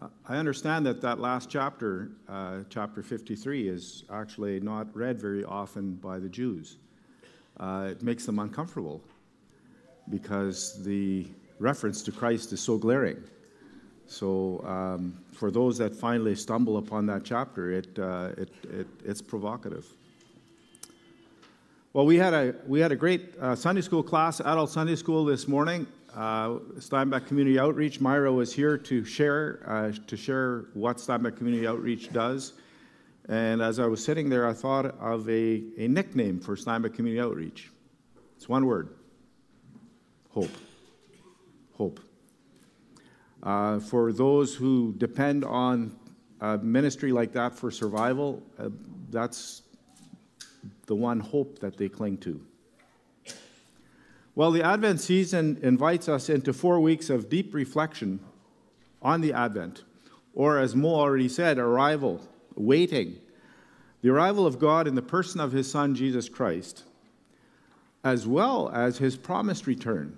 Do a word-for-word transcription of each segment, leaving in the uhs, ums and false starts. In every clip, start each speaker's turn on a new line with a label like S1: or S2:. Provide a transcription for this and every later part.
S1: I understand that that last chapter, uh, chapter fifty-three, is actually not read very often by the Jews. Uh, it makes them uncomfortable because the reference to Christ is so glaring. So um, for those that finally stumble upon that chapter, it, uh, it, it it's provocative. Well, we had a we had a great uh, Sunday school class, adult Sunday school this morning. Uh, Steinbach Community Outreach. Myra was here to share uh, to share what Steinbach Community Outreach does. And as I was sitting there, I thought of a, a nickname for Steinbach Community Outreach. It's one word: hope. Hope. Uh, for those who depend on a ministry like that for survival, uh, that's the one hope that they cling to. Well, the Advent season invites us into four weeks of deep reflection on the Advent, or as Mo already said, arrival, waiting, the arrival of God in the person of his Son, Jesus Christ, as well as his promised return.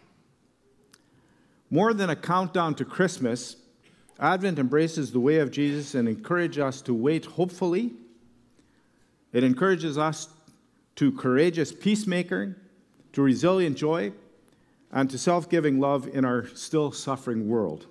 S1: More than a countdown to Christmas, Advent embraces the way of Jesus and encourages us to wait hopefully. It encourages us to courageous peacemaking, to resilient joy, and to self-giving love in our still suffering world.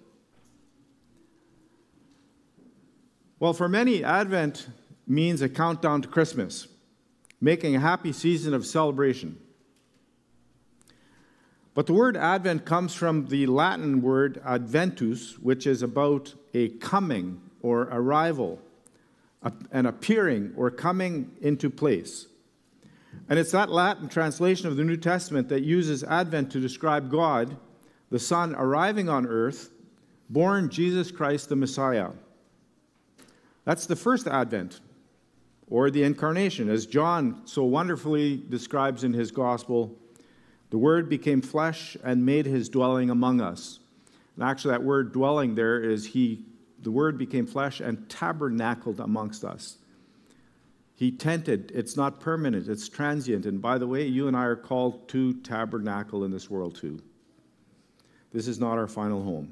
S1: Well, for many, Advent means a countdown to Christmas, making a happy season of celebration. But the word Advent comes from the Latin word adventus, which is about a coming or arrival, an appearing or coming into place. And it's that Latin translation of the New Testament that uses Advent to describe God, the Son, arriving on earth, born Jesus Christ the Messiah. That's the first Advent, or the Incarnation. As John so wonderfully describes in his Gospel, the Word became flesh and made his dwelling among us. And actually that word dwelling there is he, the Word became flesh and tabernacled amongst us. He tented. It's not permanent, it's transient. And by the way, you and I are called to tabernacle in this world too. This is not our final home.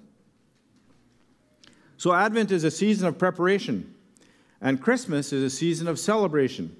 S1: So Advent is a season of preparation, and Christmas is a season of celebration.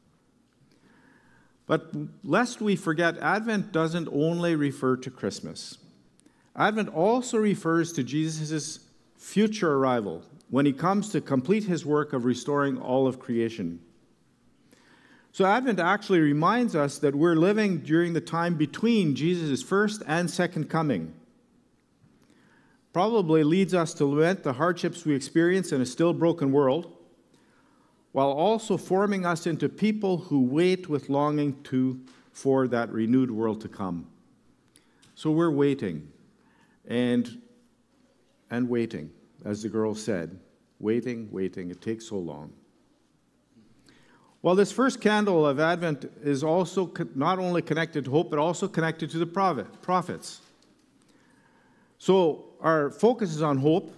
S1: But lest we forget, Advent doesn't only refer to Christmas. Advent also refers to Jesus' future arrival, when he comes to complete his work of restoring all of creation. So Advent actually reminds us that we're living during the time between Jesus' first and second coming. Probably leads us to lament the hardships we experience in a still broken world, while also forming us into people who wait with longing to, for that renewed world to come. So we're waiting, and, and waiting, as the girl said, waiting, waiting, it takes so long. Well, this first candle of Advent is also not only connected to hope, but also connected to the prophets. So our focus is on hope,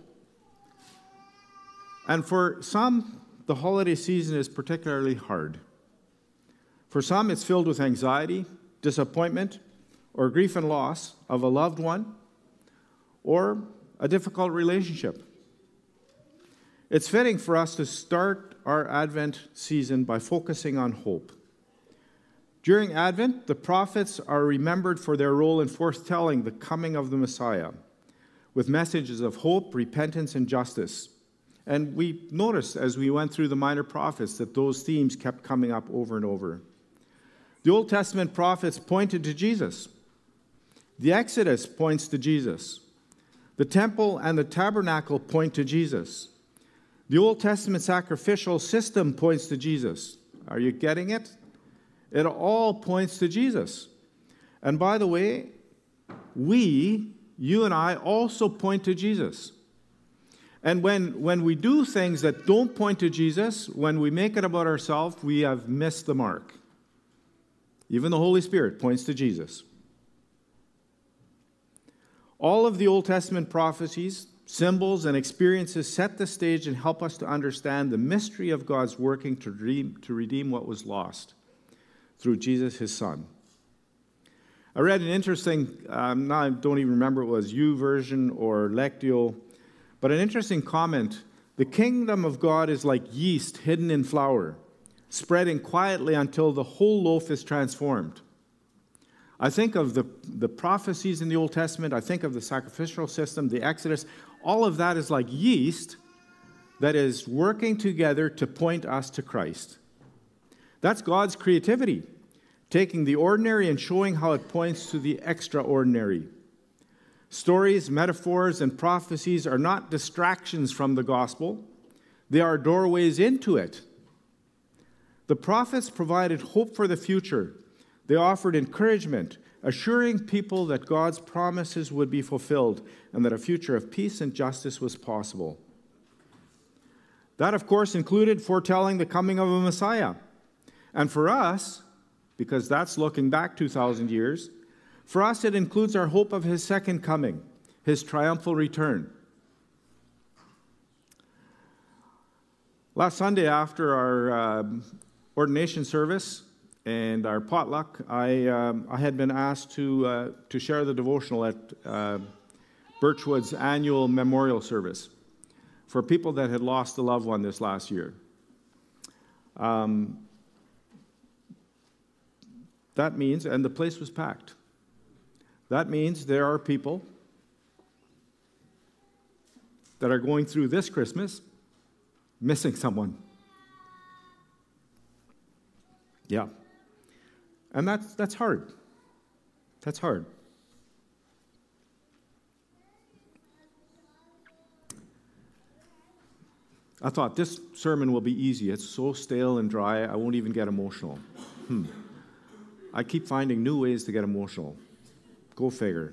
S1: and for some, the holiday season is particularly hard. For some, it's filled with anxiety, disappointment, or grief and loss of a loved one, or a difficult relationship. It's fitting for us to start our Advent season by focusing on hope. During Advent, the prophets are remembered for their role in foretelling the coming of the Messiah, with messages of hope, repentance, and justice. And we noticed as we went through the minor prophets that those themes kept coming up over and over. The Old Testament prophets pointed to Jesus. The Exodus points to Jesus. The temple and the tabernacle point to Jesus. The Old Testament sacrificial system points to Jesus. Are you getting it? It all points to Jesus. And by the way, we, you and I, also point to Jesus. And when, when we do things that don't point to Jesus, when we make it about ourselves, we have missed the mark. Even the Holy Spirit points to Jesus. All of the Old Testament prophecies, symbols, and experiences set the stage and help us to understand the mystery of God's working to redeem, to redeem what was lost through Jesus, his Son. I read an interesting, um, now I don't even remember it was YouVersion or Lectio, But an interesting comment, the kingdom of God is like yeast hidden in flour, spreading quietly until the whole loaf is transformed. I think of the, the prophecies in the Old Testament, I think of the sacrificial system, the Exodus. All of that is like yeast that is working together to point us to Christ. That's God's creativity, taking the ordinary and showing how it points to the extraordinary. Stories, metaphors, and prophecies are not distractions from the gospel. They are doorways into it. The prophets provided hope for the future. They offered encouragement, assuring people that God's promises would be fulfilled and that a future of peace and justice was possible. That, of course, included foretelling the coming of a Messiah. And for us, because that's looking back two thousand years, for us it includes our hope of his second coming, his triumphal return. Last Sunday after our uh, ordination service and our potluck, I, um, I had been asked to, uh, to share the devotional at uh, Birchwood's annual memorial service for people that had lost a loved one this last year. Um, that means, and the place was packed, that means there are people that are going through this Christmas missing someone. Yeah. And that's, that's hard. That's hard. I thought this sermon will be easy. It's so stale and dry, I won't even get emotional. Hmm. I keep finding new ways to get emotional. Go figure.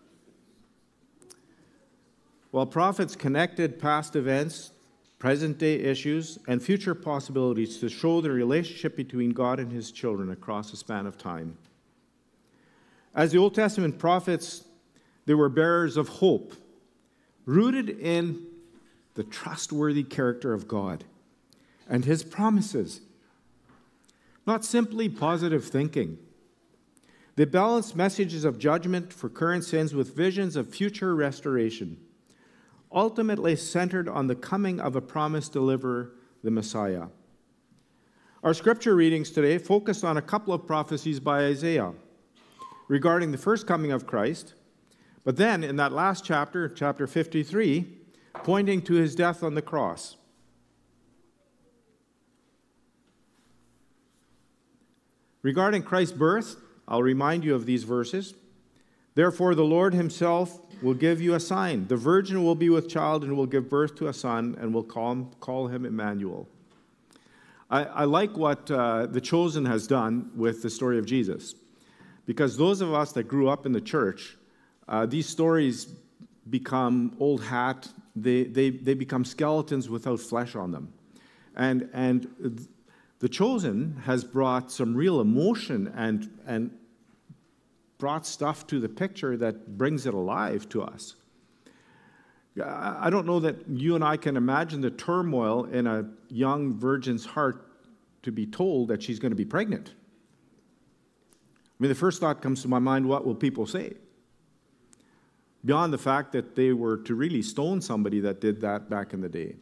S1: While prophets connected past events, present-day issues, and future possibilities to show the relationship between God and his children across a span of time. As the Old Testament prophets, they were bearers of hope, rooted in the trustworthy character of God and his promises. Not simply positive thinking. They balanced messages of judgment for current sins with visions of future restoration, ultimately centered on the coming of a promised deliverer, the Messiah. Our scripture readings today focused on a couple of prophecies by Isaiah regarding the first coming of Christ, but then in that last chapter, chapter fifty-three, pointing to his death on the cross. Regarding Christ's birth, I'll remind you of these verses. Therefore, the Lord himself will give you a sign. The virgin will be with child and will give birth to a son and will call him, call him Emmanuel. I, I like what uh, The Chosen has done with the story of Jesus. Because those of us that grew up in the church, uh, these stories become old hat. They, they, they become skeletons without flesh on them. And, and The Chosen has brought some real emotion and, and brought stuff to the picture that brings it alive to us. I don't know that you and I can imagine the turmoil in a young virgin's heart to be told that she's going to be pregnant. I mean, the first thought comes to my mind, what will people say? Beyond the fact that they were to really stone somebody that did that back in the day.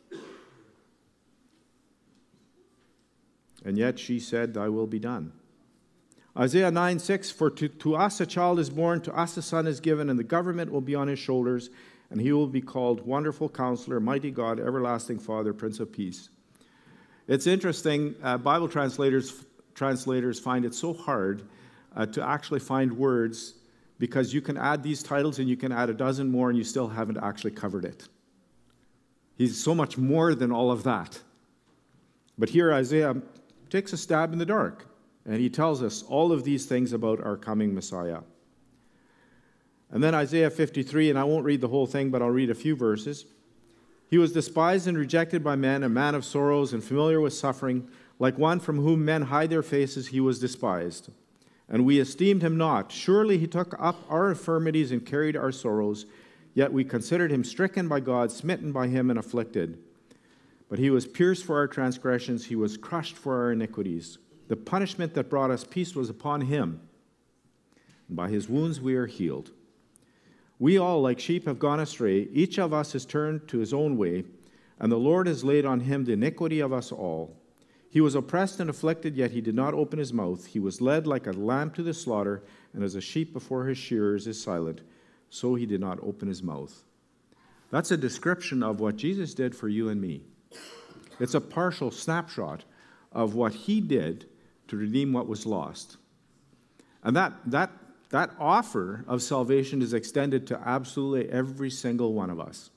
S1: And yet she said, thy will be done. Isaiah nine six, for to, to us a child is born, to us a son is given, and the government will be on his shoulders, and he will be called Wonderful Counselor, Mighty God, Everlasting Father, Prince of Peace. It's interesting, uh, Bible translators, translators find it so hard uh, to actually find words, because you can add these titles and you can add a dozen more and you still haven't actually covered it. He's so much more than all of that. But here Isaiah takes a stab in the dark, and he tells us all of these things about our coming Messiah. And then Isaiah fifty-three, and I won't read the whole thing, but I'll read a few verses. He was despised and rejected by men, a man of sorrows and familiar with suffering. Like one from whom men hide their faces, he was despised. And we esteemed him not. Surely he took up our infirmities and carried our sorrows. Yet we considered him stricken by God, smitten by him, and afflicted. But he was pierced for our transgressions, he was crushed for our iniquities. The punishment that brought us peace was upon him, and by his wounds we are healed. We all, like sheep, have gone astray. Each of us has turned to his own way, and the Lord has laid on him the iniquity of us all. He was oppressed and afflicted, yet he did not open his mouth. He was led like a lamb to the slaughter, and as a sheep before his shearers is silent, so he did not open his mouth. That's a description of what Jesus did for you and me. It's a partial snapshot of what he did to redeem what was lost. And that, that, that offer of salvation is extended to absolutely every single one of us.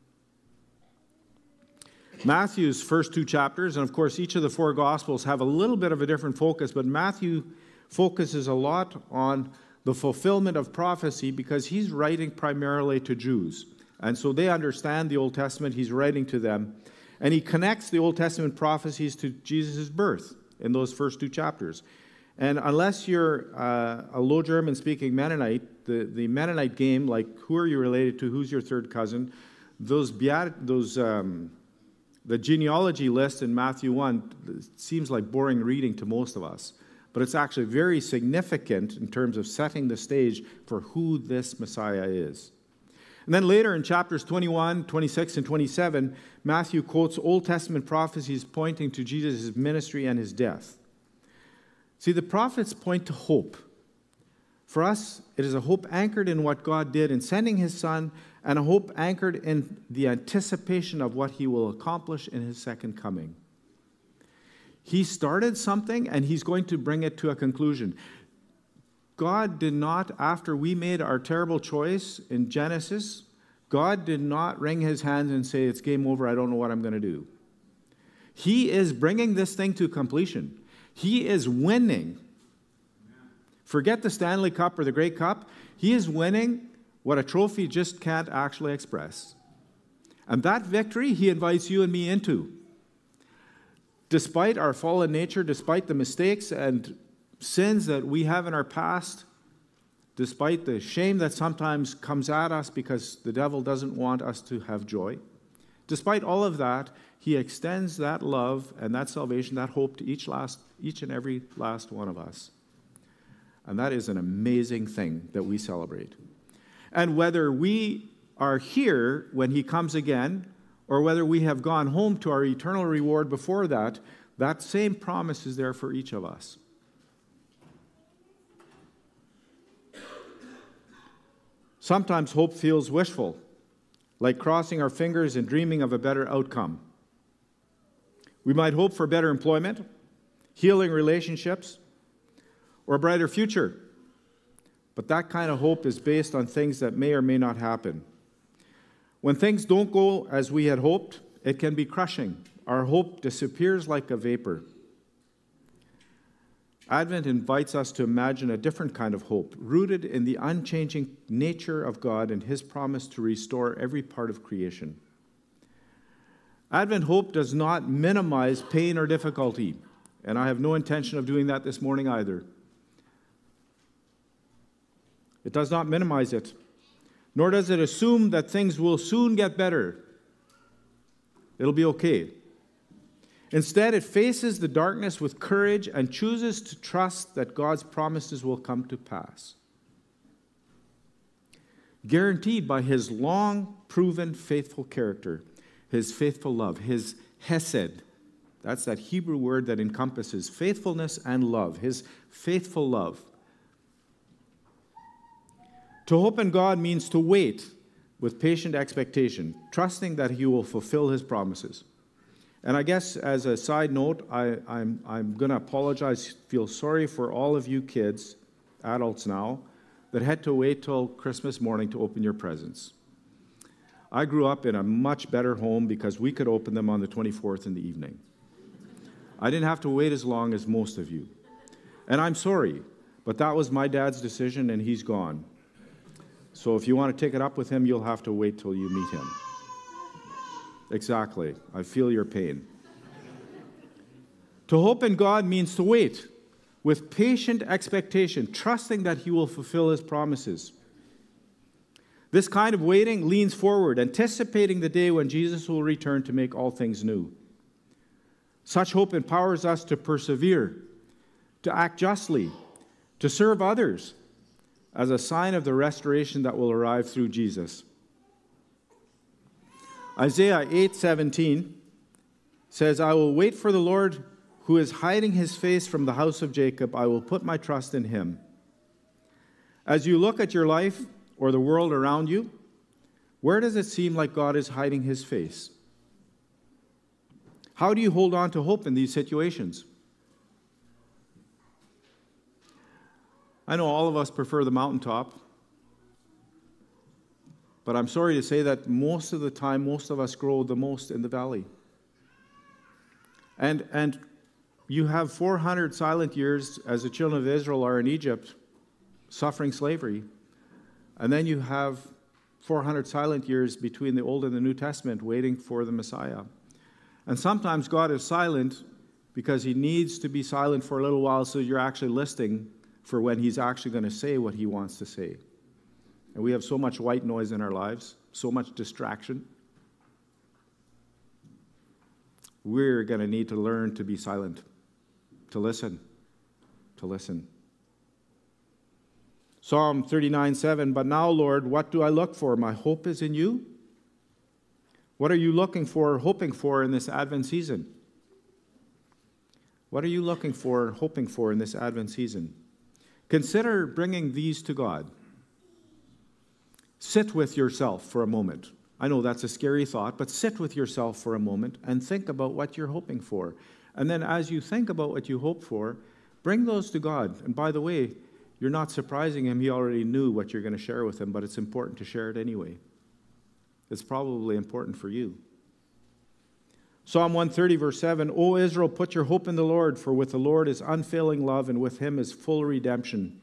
S1: Matthew's first two chapters, and of course each of the four Gospels have a little bit of a different focus, but Matthew focuses a lot on the fulfillment of prophecy because he's writing primarily to Jews. And so they understand the Old Testament, he's writing to them. And he connects the Old Testament prophecies to Jesus' birth in those first two chapters. And unless you're uh, a Low German-speaking Mennonite, the, the Mennonite game, like who are you related to, who's your third cousin, those, beat, those um, the genealogy list in Matthew one seems like boring reading to most of us. But it's actually very significant in terms of setting the stage for who this Messiah is. And then later in chapters twenty-one, twenty-six, and twenty-seven, Matthew quotes Old Testament prophecies pointing to Jesus' ministry and his death. See, the prophets point to hope. For us, it is a hope anchored in what God did in sending his Son, and a hope anchored in the anticipation of what he will accomplish in his second coming. He started something, and he's going to bring it to a conclusion. God did not, after we made our terrible choice in Genesis, God did not wring his hands and say, it's game over, I don't know what I'm going to do. He is bringing this thing to completion. He is winning. Forget the Stanley Cup or the Grey Cup. He is winning what a trophy just can't actually express. And that victory, he invites you and me into. Despite our fallen nature, despite the mistakes and sins that we have in our past, despite the shame that sometimes comes at us because the devil doesn't want us to have joy, despite all of that, he extends that love and that salvation, that hope to each last, each and every last one of us. And that is an amazing thing that we celebrate. And whether we are here when he comes again, or whether we have gone home to our eternal reward before that, that same promise is there for each of us. Sometimes hope feels wishful, like crossing our fingers and dreaming of a better outcome. We might hope for better employment, healing relationships, or a brighter future. But that kind of hope is based on things that may or may not happen. When things don't go as we had hoped, it can be crushing. Our hope disappears like a vapor. Advent invites us to imagine a different kind of hope, rooted in the unchanging nature of God and his promise to restore every part of creation. Advent hope does not minimize pain or difficulty, and I have no intention of doing that this morning either. It does not minimize it, nor does it assume that things will soon get better. It'll be okay. Instead, it faces the darkness with courage and chooses to trust that God's promises will come to pass. Guaranteed by his long-proven faithful character, his faithful love, his hesed. That's that Hebrew word that encompasses faithfulness and love, his faithful love. To hope in God means to wait with patient expectation, trusting that he will fulfill his promises. And I guess as a side note, I, I'm, I'm going to apologize, feel sorry for all of you kids, adults now, that had to wait till Christmas morning to open your presents. I grew up in a much better home because we could open them on the twenty-fourth in the evening. I didn't have to wait as long as most of you. And I'm sorry, but that was my dad's decision and he's gone. So if you want to take it up with him, you'll have to wait till you meet him. Exactly. I feel your pain. To hope in God means to wait with patient expectation, trusting that he will fulfill his promises. This kind of waiting leans forward, anticipating the day when Jesus will return to make all things new. Such hope empowers us to persevere, to act justly, to serve others, as a sign of the restoration that will arrive through Jesus. Isaiah eight seventeen says, I will wait for the Lord who is hiding his face from the house of Jacob. I will put my trust in him. As you look at your life or the world around you, where does it seem like God is hiding his face? How do you hold on to hope in these situations? I know all of us prefer the mountaintop, but I'm sorry to say that most of the time, most of us grow the most in the valley. And, and you have four hundred silent years as the children of Israel are in Egypt, suffering slavery. And then you have four hundred silent years between the Old and the New Testament waiting for the Messiah. And sometimes God is silent because he needs to be silent for a little while so you're actually listening for when he's actually going to say what he wants to say. And we have so much white noise in our lives, so much distraction. We're going to need to learn to be silent, to listen, to listen. Psalm thirty-nine seven, but now, Lord, what do I look for? My hope is in you. What are you looking for, hoping for in this Advent season? What are you looking for, hoping for in this Advent season? Consider bringing these to God. Sit with yourself for a moment. I know that's a scary thought, but sit with yourself for a moment and think about what you're hoping for. And then as you think about what you hope for, bring those to God. And by the way, you're not surprising him. He already knew what you're going to share with him, but it's important to share it anyway. It's probably important for you. Psalm one thirty, verse seven, O Israel, put your hope in the Lord, for with the Lord is unfailing love, and with him is full redemption.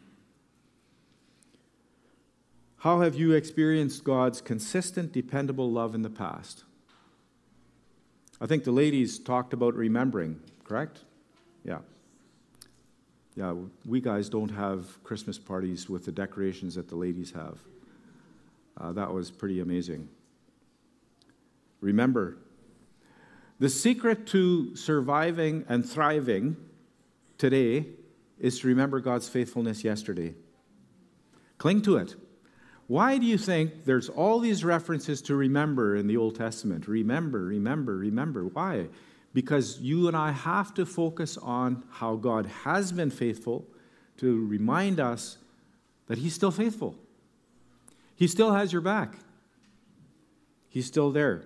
S1: How have you experienced God's consistent, dependable love in the past? I think the ladies talked about remembering, correct? Yeah. Yeah, we guys don't have Christmas parties with the decorations that the ladies have. Uh, that was pretty amazing. Remember. The secret to surviving and thriving today is to remember God's faithfulness yesterday. Cling to it. Why do you think there's all these references to remember in the Old Testament? Remember, remember, remember. Why? Because you and I have to focus on how God has been faithful to remind us that he's still faithful. He still has your back. He's still there.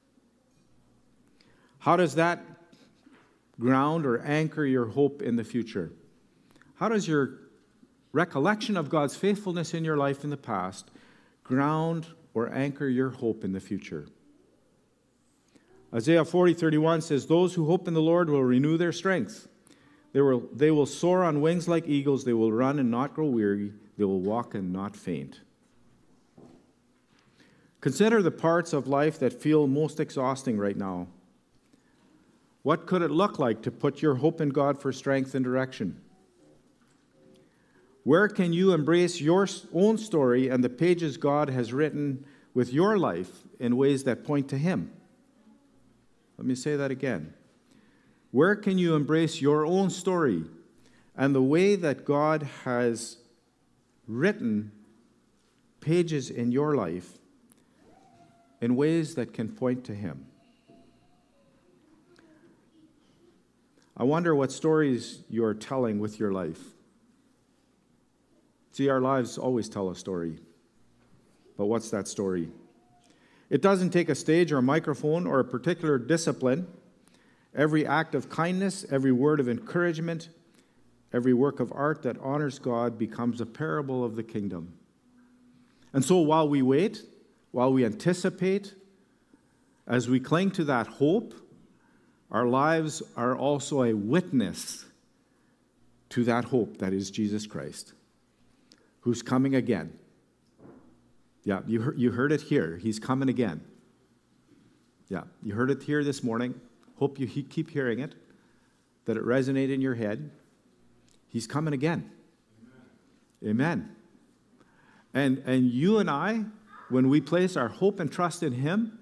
S1: How does that ground or anchor your hope in the future? How does your recollection of God's faithfulness in your life in the past ground or anchor your hope in the future? Isaiah forty thirty-one says, those who hope in the Lord will renew their strength. They will, they will soar on wings like eagles. They will run and not grow weary. They will walk and not faint. Consider the parts of life that feel most exhausting right now. What could it look like to put your hope in God for strength and direction? Where can you embrace your own story and the pages God has written with your life in ways that point to him? Let me say that again. Where can you embrace your own story and the way that God has written pages in your life in ways that can point to him? I wonder what stories you're telling with your life. See, our lives always tell a story. But what's that story? It doesn't take a stage or a microphone or a particular discipline. Every act of kindness, every word of encouragement, every work of art that honors God becomes a parable of the kingdom. And so while we wait, while we anticipate, as we cling to that hope, our lives are also a witness to that hope that is Jesus Christ, who's coming again. Yeah, you heard, you heard it here. He's coming again. Yeah, you heard it here this morning. Hope you keep hearing it, that it resonated in your head. He's coming again. Amen. Amen. And, and you and I, when we place our hope and trust in him,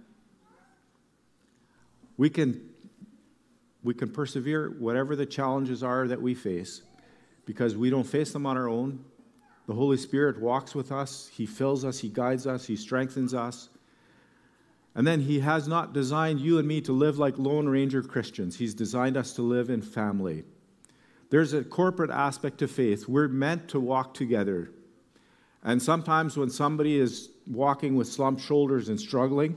S1: we can We can persevere whatever the challenges are that we face, because we don't face them on our own, The Holy Spirit walks with us. He fills us. He guides us. He strengthens us. And then he has not designed you and me to live like Lone Ranger Christians. He's designed us to live in family. There's a corporate aspect to faith. We're meant to walk together. And sometimes when somebody is walking with slumped shoulders and struggling,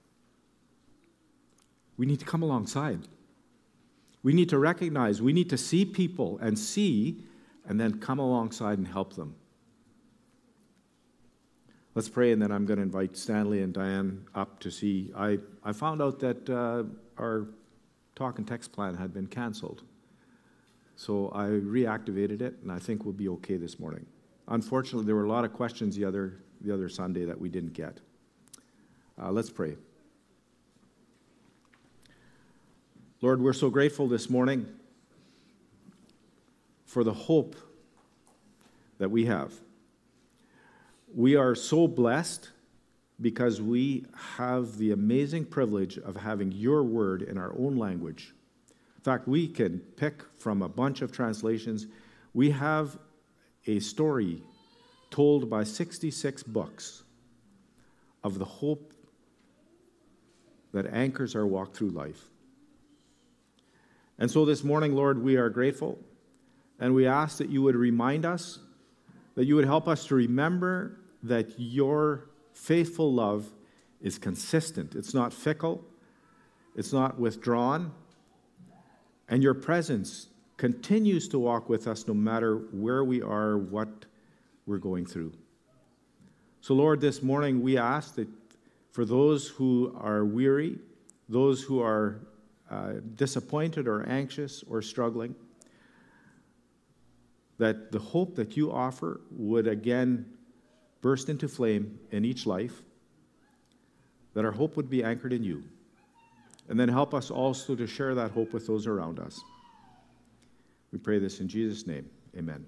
S1: we need to come alongside. We need to recognize, we need to see people and see, and then come alongside and help them. Let's pray, and then I'm going to invite Stanley and Diane up to see. I, I found out that uh, our talk and text plan had been canceled. So I reactivated it, and I think we'll be okay this morning. Unfortunately, there were a lot of questions the other, the other Sunday that we didn't get. Uh, let's pray. Lord, we're so grateful this morning for the hope that we have. We are so blessed because we have the amazing privilege of having your word in our own language. In fact, we can pick from a bunch of translations. We have a story told by sixty-six books of the hope that anchors our walk through life. And so this morning, Lord, we are grateful, and we ask that you would remind us, that you would help us to remember that your faithful love is consistent. It's not fickle. It's not withdrawn. And your presence continues to walk with us no matter where we are, what we're going through. So, Lord, this morning we ask that for those who are weary, those who are uh, disappointed or anxious or struggling, that the hope that you offer would again burst into flame in each life, that our hope would be anchored in you. And then help us also to share that hope with those around us. We pray this in Jesus' name. Amen.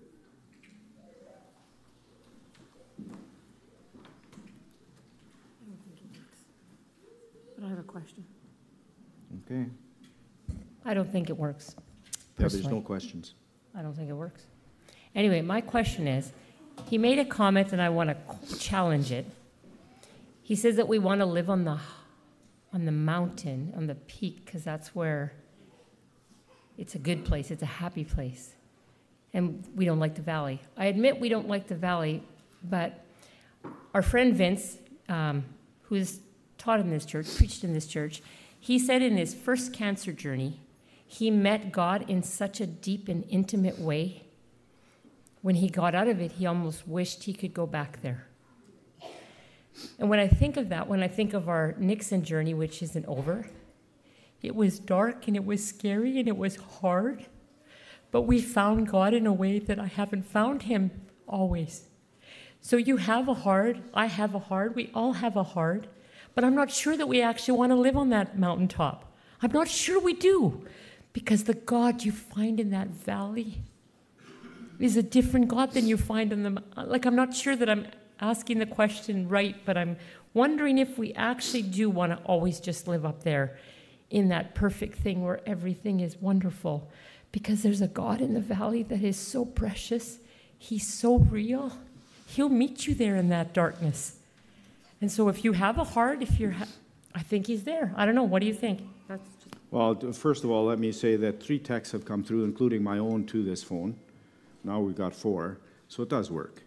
S2: But I have a question.
S1: Okay.
S2: I don't think it works.
S1: Yeah, there's no questions.
S2: I don't think it works. Anyway, my question is, he made a comment and I want to challenge it. He says that we want to live on the on the mountain, on the peak, because that's where it's a good place, it's a happy place. And we don't like the valley. I admit we don't like the valley, but our friend Vince, um, who's taught in this church, preached in this church, he said in his first cancer journey, he met God in such a deep and intimate way. When he got out of it, he almost wished he could go back there. And when I think of that, when I think of our Nixon journey, which isn't over, it was dark and it was scary and it was hard, but we found God in a way that I haven't found him always. So you have a hard, I have a hard, we all have a hard, but I'm not sure that we actually want to live on that mountaintop. I'm not sure we do, because the God you find in that valley is a different God than you find in the, like I'm not sure that I'm asking the question right, but I'm wondering if we actually do want to always just live up there in that perfect thing where everything is wonderful, because there's a God in the valley that is so precious. He's so real. He'll meet you there in that darkness. And so if you have a heart, if you're, ha- I think he's there. I don't know. What do you think? That's just...
S1: Well, first of all, let me say that three texts have come through, including my own, to this phone. Now we've got four, so it does work.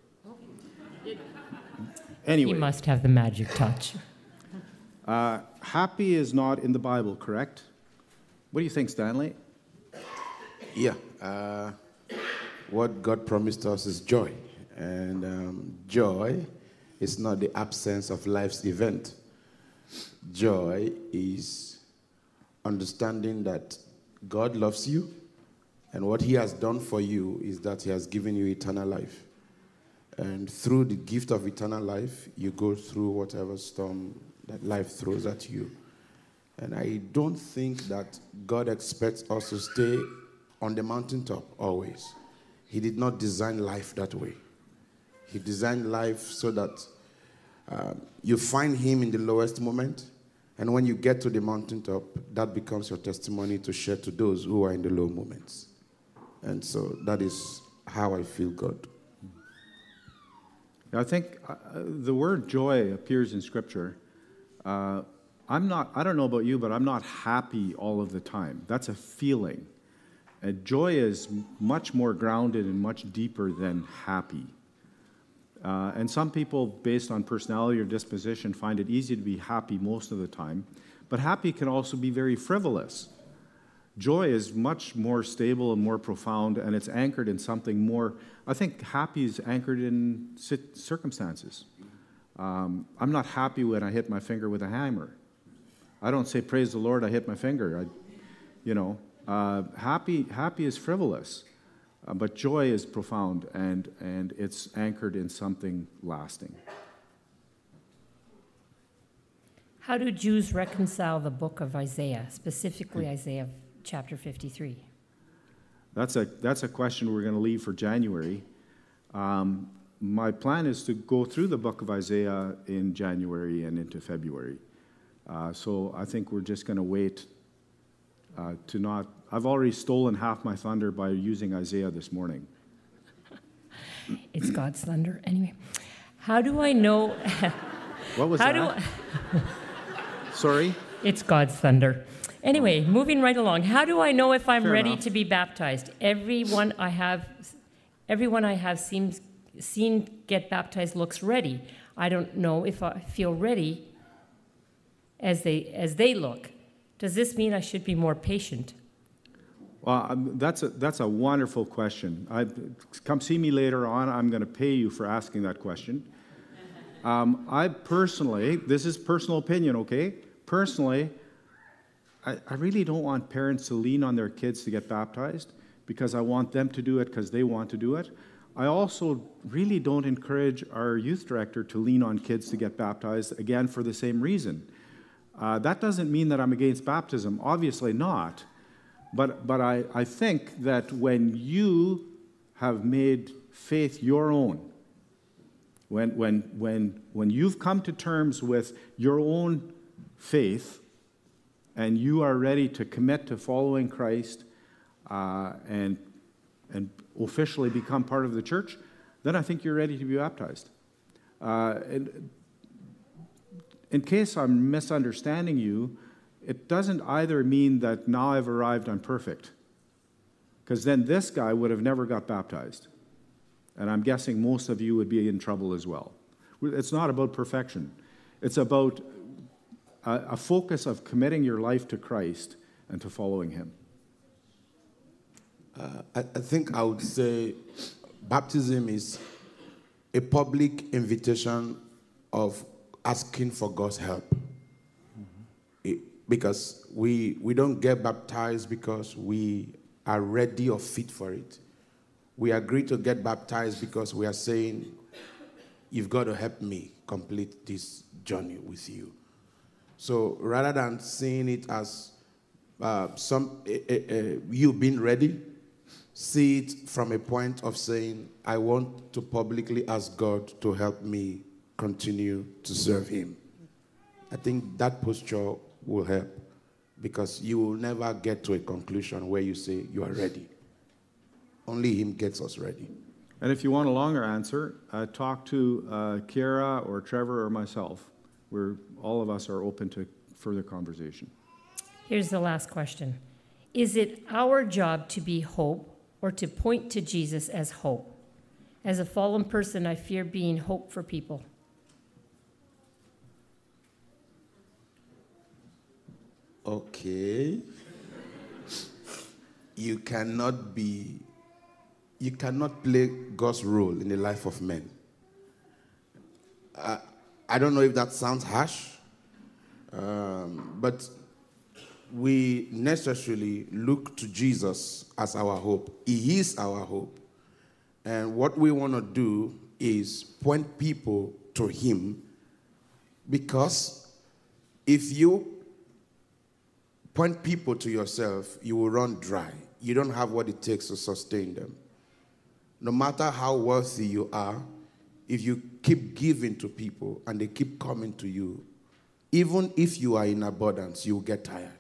S1: Anyway.
S2: He must have the magic touch.
S1: Uh, happy is not in the Bible, correct? What do you think, Stanley?
S3: Yeah. Uh, what God promised us is joy. And um, joy is not the absence of life's event. Joy is understanding that God loves you, and what he has done for you is that he has given you eternal life. And through the gift of eternal life, you go through whatever storm that life throws at you. And I don't think that God expects us to stay on the mountaintop always. He did not design life that way. He designed life so that uh, you find him in the lowest moment, and when you get to the mountaintop, that becomes your testimony to share to those who are in the low moments. And so that is how I feel God.
S1: I think uh, the word joy appears in Scripture. Uh, I'm not, I don't know about you, but I'm not happy all of the time. That's a feeling. And joy is much more grounded and much deeper than happy. Uh, and some people, based on personality or disposition, find it easy to be happy most of the time. But happy can also be very frivolous. Joy is much more stable and more profound, and it's anchored in something more. I think happy is anchored in circumstances. Um, I'm not happy when I hit my finger with a hammer. I don't say, praise the Lord, I hit my finger. I, you know, uh, happy, happy is frivolous, uh, but joy is profound, and, and it's anchored in something lasting.
S2: How do Jews reconcile the book of Isaiah, specifically Isaiah chapter fifty-three?
S1: That's a, that's a question we're going to leave for January. Um, my plan is to go through the book of Isaiah in January and into February. Uh, so I think we're just going to wait uh, to not... I've already stolen half my thunder by using Isaiah this morning.
S2: It's God's thunder. Anyway, how do I know...
S1: What was
S2: how
S1: that?
S2: Do I...
S1: Sorry?
S2: It's God's thunder. Anyway, moving right along. How do I know if I'm
S1: Fair
S2: ready
S1: enough.
S2: to be baptized? Everyone I have, everyone I have seems seen get baptized looks ready. I don't know if I feel ready as they as they look. Does this mean I should be more patient?
S1: Well, um, that's a, that's a wonderful question. I, come see me later on. I'm going to pay you for asking that question. Um, I personally, this is personal opinion, okay? Personally, I, I really don't want parents to lean on their kids to get baptized because I want them to do it because they want to do it. I also really don't encourage our youth director to lean on kids to get baptized, again, for the same reason. Uh, that doesn't mean that I'm against baptism. Obviously not. But, but I, I think that when you have made faith your own, when, when, when, when you've come to terms with your own faith and you are ready to commit to following Christ uh, and, and officially become part of the church, then I think you're ready to be baptized. Uh, and in case I'm misunderstanding you, it doesn't either mean that now I've arrived, I'm perfect. Because then this guy would have never got baptized. And I'm guessing most of you would be in trouble as well. It's not about perfection. It's about a, a focus of committing your life to Christ and to following Him.
S3: Uh, I, I think I would say baptism is a public invitation of asking for God's help. Mm-hmm. It, because we, we don't get baptized because we are ready or fit for it. We agree to get baptized because we are saying, you've got to help me complete this journey with you. So rather than seeing it as uh, some uh, uh, you being ready, see it from a point of saying, I want to publicly ask God to help me continue to serve Him. I think that posture will help because you will never get to a conclusion where you say you are ready. Only Him gets us ready.
S1: And if you want a longer answer, uh, talk to uh, Kiara or Trevor or myself. We're, all of us are open to further conversation.
S2: Here's the last question. Is it our job to be hope or to point to Jesus as hope? As a fallen person, I fear being hope for people.
S3: Okay. You cannot be, you cannot play God's role in the life of men. Uh, I don't know if that sounds harsh, um, but we necessarily look to Jesus as our hope. He is our hope. And what we want to do is point people to Him, because if you point people to yourself, you will run dry. You don't have what it takes to sustain them. No matter how wealthy you are, if you keep giving to people and they keep coming to you, even if you are in abundance, you will get tired.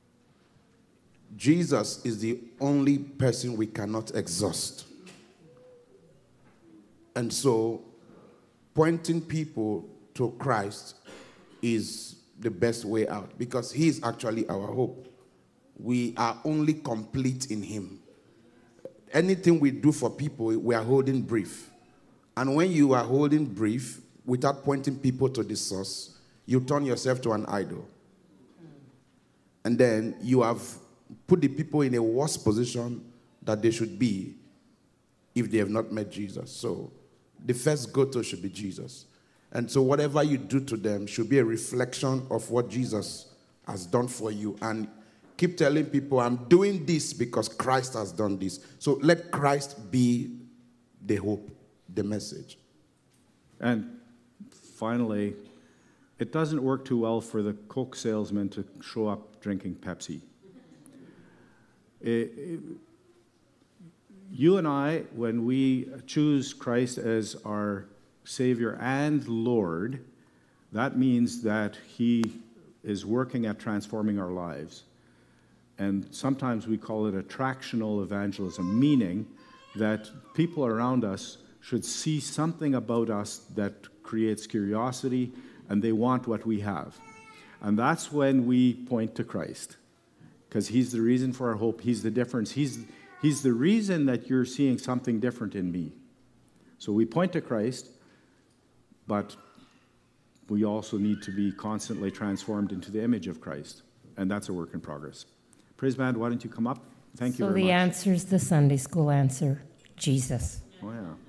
S3: Jesus is the only person we cannot exhaust. And so pointing people to Christ is the best way out, because he is actually our hope. We are only complete in him. Anything we do for people, we are holding brief. And when you are holding brief without pointing people to the source, you turn yourself to an idol. And then you have put the people in a worse position that they should be if they have not met Jesus. So the first go-to should be Jesus. And so whatever you do to them should be a reflection of what Jesus has done for you. And keep telling people, I'm doing this because Christ has done this. So let Christ be the hope, the message.
S1: And finally, it doesn't work too well for the Coke salesman to show up drinking Pepsi. It, it, you and I, when we choose Christ as our Savior and Lord, that means that he is working at transforming our lives. And sometimes we call it attractional evangelism, meaning that people around us should see something about us that creates curiosity, and they want what we have. And that's when we point to Christ, because he's the reason for our hope. He's the difference. He's, he's the reason that you're seeing something different in me. So we point to Christ, but we also need to be constantly transformed into the image of Christ. And that's a work in progress. Praise band, why don't you come up? Thank you
S2: so
S1: very much.
S2: So the answer is the Sunday school answer, Jesus.
S1: Oh, yeah.